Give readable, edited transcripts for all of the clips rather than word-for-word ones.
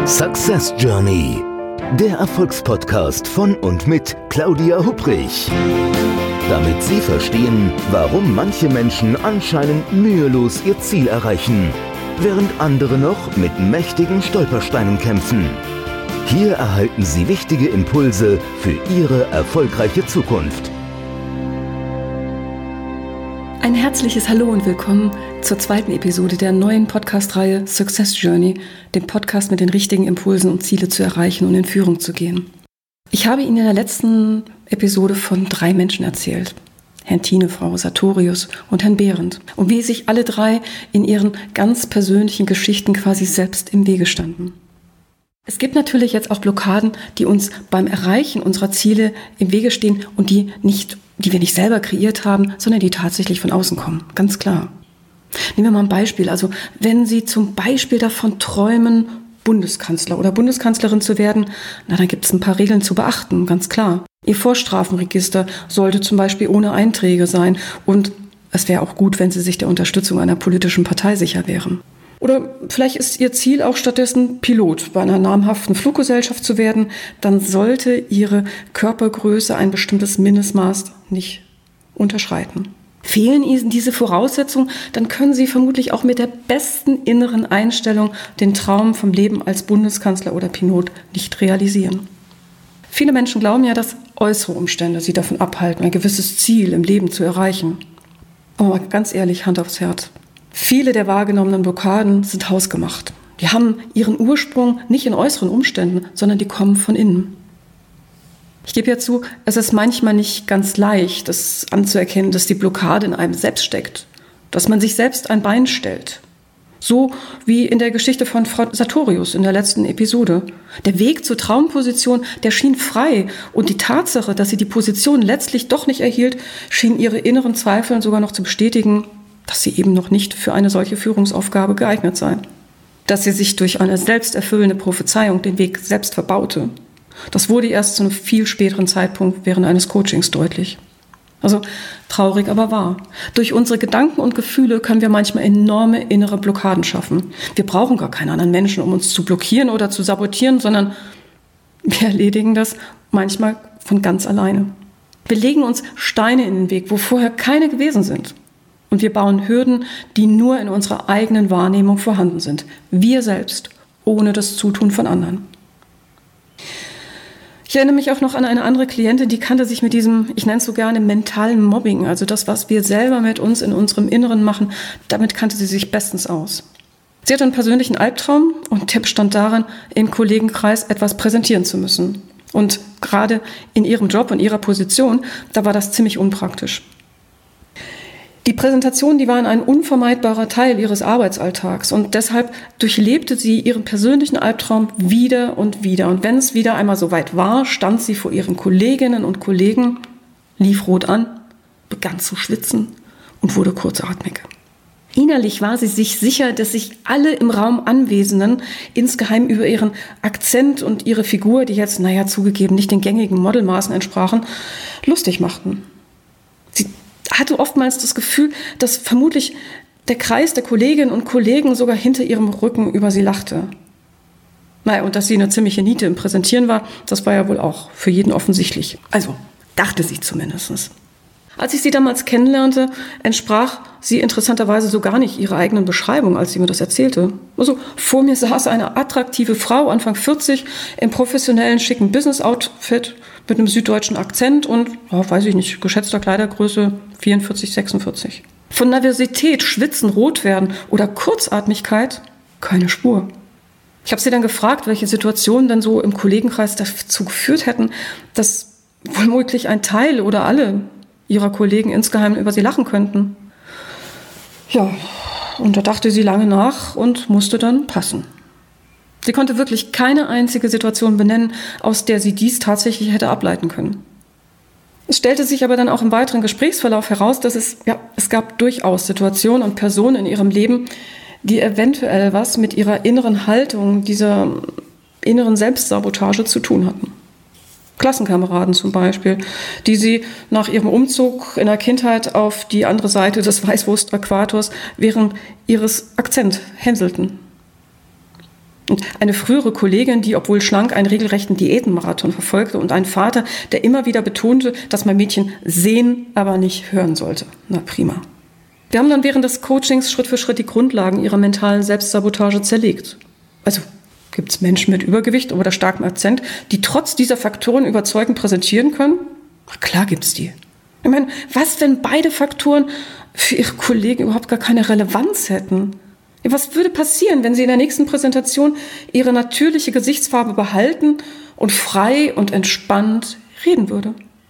Success Journey, der Erfolgspodcast von und mit Claudia Hupprich. Damit Sie verstehen, warum manche Menschen anscheinend mühelos ihr Ziel erreichen, während andere noch mit mächtigen Stolpersteinen kämpfen. Hier erhalten Sie wichtige Impulse für Ihre erfolgreiche Zukunft. Ein herzliches Hallo und willkommen zur zweiten Episode der neuen Podcast-Reihe Success Journey, dem Podcast mit den richtigen Impulsen, um Ziele zu erreichen und in Führung zu gehen. Ich habe Ihnen in der letzten Episode von 3 Menschen erzählt. Herrn Thiene, Frau Sartorius und Herrn Behrendt. Und wie sich alle 3 in ihren ganz persönlichen Geschichten quasi selbst im Wege standen. Es gibt natürlich jetzt auch Blockaden, die uns beim Erreichen unserer Ziele im Wege stehen und die wir nicht selber kreiert haben, sondern die tatsächlich von außen kommen. Ganz klar. Nehmen wir mal ein Beispiel. Also wenn Sie zum Beispiel davon träumen, Bundeskanzler oder Bundeskanzlerin zu werden, dann gibt es ein paar Regeln zu beachten, ganz klar. Ihr Vorstrafenregister sollte zum Beispiel ohne Einträge sein und es wäre auch gut, wenn Sie sich der Unterstützung einer politischen Partei sicher wären. Oder vielleicht ist Ihr Ziel auch stattdessen Pilot bei einer namhaften Fluggesellschaft zu werden, dann sollte Ihre Körpergröße ein bestimmtes Mindestmaß nicht unterschreiten. Fehlen Ihnen diese Voraussetzungen, dann können Sie vermutlich auch mit der besten inneren Einstellung den Traum vom Leben als Bundeskanzler oder Pilot nicht realisieren. Viele Menschen glauben ja, dass äußere Umstände sie davon abhalten, ein gewisses Ziel im Leben zu erreichen. Aber mal ganz ehrlich, Hand aufs Herz. Viele der wahrgenommenen Blockaden sind hausgemacht. Die haben ihren Ursprung nicht in äußeren Umständen, sondern die kommen von innen. Ich gebe ja zu, es ist manchmal nicht ganz leicht, das anzuerkennen, dass die Blockade in einem selbst steckt, dass man sich selbst ein Bein stellt. So wie in der Geschichte von Frau Sartorius in der letzten Episode. Der Weg zur Traumposition, der schien frei und die Tatsache, dass sie die Position letztlich doch nicht erhielt, schien ihre inneren Zweifel sogar noch zu bestätigen, dass sie eben noch nicht für eine solche Führungsaufgabe geeignet sei. Dass sie sich durch eine selbsterfüllende Prophezeiung den Weg selbst verbaute. Das wurde erst zu einem viel späteren Zeitpunkt während eines Coachings deutlich. Also traurig, aber wahr. Durch unsere Gedanken und Gefühle können wir manchmal enorme innere Blockaden schaffen. Wir brauchen gar keinen anderen Menschen, um uns zu blockieren oder zu sabotieren, sondern wir erledigen das manchmal von ganz alleine. Wir legen uns Steine in den Weg, wo vorher keine gewesen sind. Und wir bauen Hürden, die nur in unserer eigenen Wahrnehmung vorhanden sind. Wir selbst, ohne das Zutun von anderen. Ich erinnere mich auch noch an eine andere Klientin, die kannte sich mit diesem, ich nenne es so gerne, mentalen Mobbing, also das, was wir selber mit uns in unserem Inneren machen, damit kannte sie sich bestens aus. Sie hatte einen persönlichen Albtraum und der bestand darin, im Kollegenkreis etwas präsentieren zu müssen. Und gerade in ihrem Job und ihrer Position, da war das ziemlich unpraktisch. Die Präsentation, die waren ein unvermeidbarer Teil ihres Arbeitsalltags und deshalb durchlebte sie ihren persönlichen Albtraum wieder und wieder. Und wenn es wieder einmal so weit war, stand sie vor ihren Kolleginnen und Kollegen, lief rot an, begann zu schwitzen und wurde kurzatmig. Innerlich war sie sich sicher, dass sich alle im Raum Anwesenden insgeheim über ihren Akzent und ihre Figur, die jetzt, zugegeben, nicht den gängigen Modelmaßen entsprachen, lustig machten. Sie hatte oftmals das Gefühl, dass vermutlich der Kreis der Kolleginnen und Kollegen sogar hinter ihrem Rücken über sie lachte. Und dass sie eine ziemliche Niete im Präsentieren war, das war ja wohl auch für jeden offensichtlich. Also dachte sie zumindest. Als ich sie damals kennenlernte, entsprach sie interessanterweise so gar nicht ihrer eigenen Beschreibung, als sie mir das erzählte. Also vor mir saß eine attraktive Frau, Anfang 40, im professionellen, schicken Business-Outfit mit einem süddeutschen Akzent und, geschätzter Kleidergröße 44, 46. Von Nervosität, Schwitzen, Rotwerden oder Kurzatmigkeit keine Spur. Ich habe sie dann gefragt, welche Situationen denn so im Kollegenkreis dazu geführt hätten, dass womöglich ein Teil oder alle ihrer Kollegen insgeheim über sie lachen könnten. Ja, und da dachte sie lange nach und musste dann passen. Sie konnte wirklich keine einzige Situation benennen, aus der sie dies tatsächlich hätte ableiten können. Es stellte sich aber dann auch im weiteren Gesprächsverlauf heraus, dass es gab durchaus Situationen und Personen in ihrem Leben, die eventuell was mit ihrer inneren Haltung, dieser inneren Selbstsabotage zu tun hatten. Klassenkameraden zum Beispiel, die sie nach ihrem Umzug in der Kindheit auf die andere Seite des Weißwurst-Äquators während ihres Akzents hänselten. Eine frühere Kollegin, die, obwohl schlank, einen regelrechten Diätenmarathon verfolgte und einen Vater, der immer wieder betonte, dass mein Mädchen sehen, aber nicht hören sollte. Na prima. Wir haben dann während des Coachings Schritt für Schritt die Grundlagen ihrer mentalen Selbstsabotage zerlegt. Also gibt es Menschen mit Übergewicht oder starkem Akzent, die trotz dieser Faktoren überzeugend präsentieren können? Na klar gibt's die. Ich meine, was, wenn beide Faktoren für ihre Kollegen überhaupt gar keine Relevanz hätten? Ja, was würde passieren, wenn sie in der nächsten Präsentation ihre natürliche Gesichtsfarbe behalten und frei und entspannt reden würde?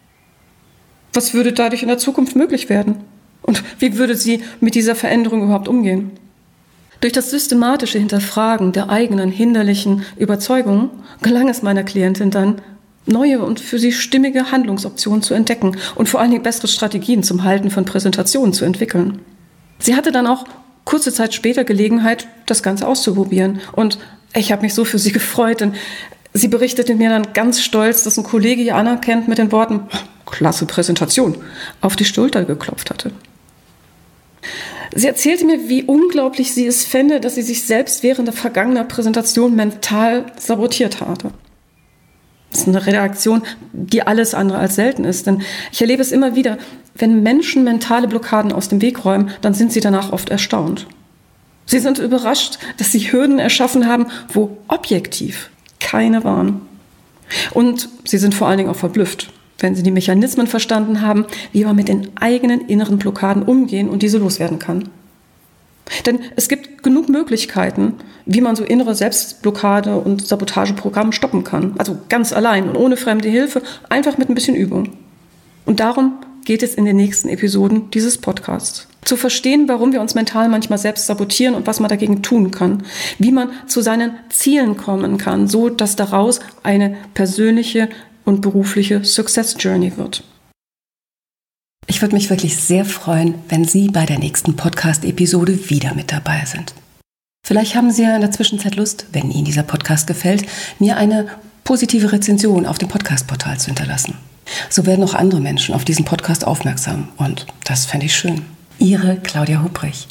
Was würde dadurch in der Zukunft möglich werden? Und wie würde sie mit dieser Veränderung überhaupt umgehen? Durch das systematische Hinterfragen der eigenen hinderlichen Überzeugungen gelang es meiner Klientin dann, neue und für sie stimmige Handlungsoptionen zu entdecken und vor allen Dingen bessere Strategien zum Halten von Präsentationen zu entwickeln. Sie hatte dann auch kurze Zeit später Gelegenheit, das Ganze auszuprobieren. Und ich habe mich so für sie gefreut, denn sie berichtete mir dann ganz stolz, dass ein Kollege ihr anerkennt mit den Worten „Klasse Präsentation" auf die Schulter geklopft hatte. Sie erzählte mir, wie unglaublich sie es fände, dass sie sich selbst während der vergangenen Präsentation mental sabotiert hatte. Das ist eine Reaktion, die alles andere als selten ist. Denn ich erlebe es immer wieder, wenn Menschen mentale Blockaden aus dem Weg räumen, dann sind sie danach oft erstaunt. Sie sind überrascht, dass sie Hürden erschaffen haben, wo objektiv keine waren. Und sie sind vor allen Dingen auch verblüfft, wenn sie die Mechanismen verstanden haben, wie man mit den eigenen inneren Blockaden umgehen und diese loswerden kann. Denn es gibt genug Möglichkeiten, wie man so innere Selbstblockade und Sabotageprogramme stoppen kann. Also ganz allein und ohne fremde Hilfe, einfach mit ein bisschen Übung. Und darum geht es in den nächsten Episoden dieses Podcasts. Zu verstehen, warum wir uns mental manchmal selbst sabotieren und was man dagegen tun kann. Wie man zu seinen Zielen kommen kann, so dass daraus eine persönliche und berufliche Success Journey wird. Ich würde mich wirklich sehr freuen, wenn Sie bei der nächsten Podcast-Episode wieder mit dabei sind. Vielleicht haben Sie ja in der Zwischenzeit Lust, wenn Ihnen dieser Podcast gefällt, mir eine positive Rezension auf dem Podcast-Portal zu hinterlassen. So werden auch andere Menschen auf diesen Podcast aufmerksam und das fände ich schön. Ihre Claudia Hubrich.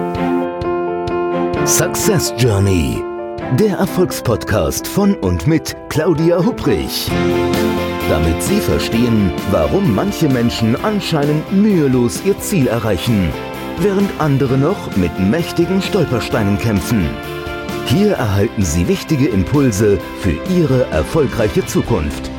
Success Journey, der Erfolgspodcast von und mit Claudia Hubrich. Damit Sie verstehen, warum manche Menschen anscheinend mühelos ihr Ziel erreichen, während andere noch mit mächtigen Stolpersteinen kämpfen. Hier erhalten Sie wichtige Impulse für Ihre erfolgreiche Zukunft.